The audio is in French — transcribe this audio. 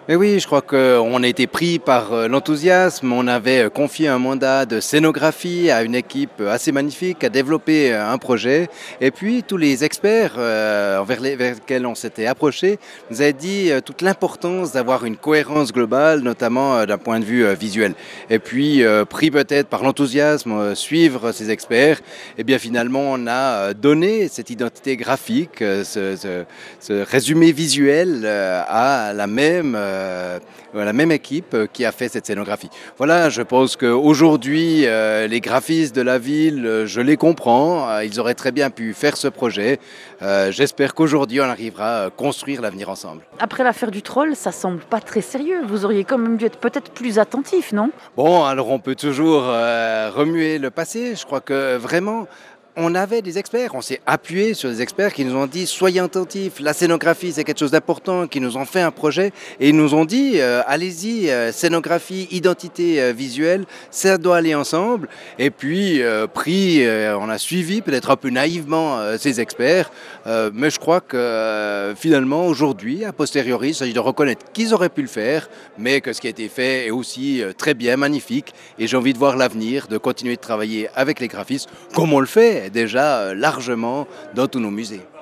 Mais oui, je crois qu'on a été pris par l'enthousiasme. On avait confié un mandat de scénographie à une équipe assez magnifique, à développer un projet. Et puis tous les experts vers lesquels on s'était approché nous avaient dit toute l'importance d'avoir une cohérence globale, notamment d'un point de vue visuel. Et puis pris peut-être par l'enthousiasme, suivre ces experts, et bien finalement on a donné cette identité graphique, ce résumé visuel à la même équipe qui a fait cette scénographie. Voilà, je pense qu'aujourd'hui, les graphistes de la ville, je les comprends, ils auraient très bien pu faire ce projet. J'espère qu'aujourd'hui, on arrivera à construire l'avenir ensemble. Après l'affaire du troll, ça semble pas très sérieux. Vous auriez quand même dû être peut-être plus attentif, non? Bon, alors on peut toujours remuer le passé. Je crois que vraiment, on avait des experts. On s'est appuyé sur des experts qui nous ont dit soyez attentifs. La scénographie, c'est quelque chose d'important. Qui nous ont fait un projet et ils nous ont dit allez-y, scénographie, identité visuelle, ça doit aller ensemble. Et puis on a suivi peut-être un peu naïvement ces experts, mais je crois que finalement aujourd'hui, a posteriori, il s'agit de reconnaître qu'ils auraient pu le faire, mais que ce qui a été fait est aussi très bien, magnifique. Et j'ai envie de voir l'avenir, de continuer de travailler avec les graphistes comme on le fait déjà largement dans tous nos musées.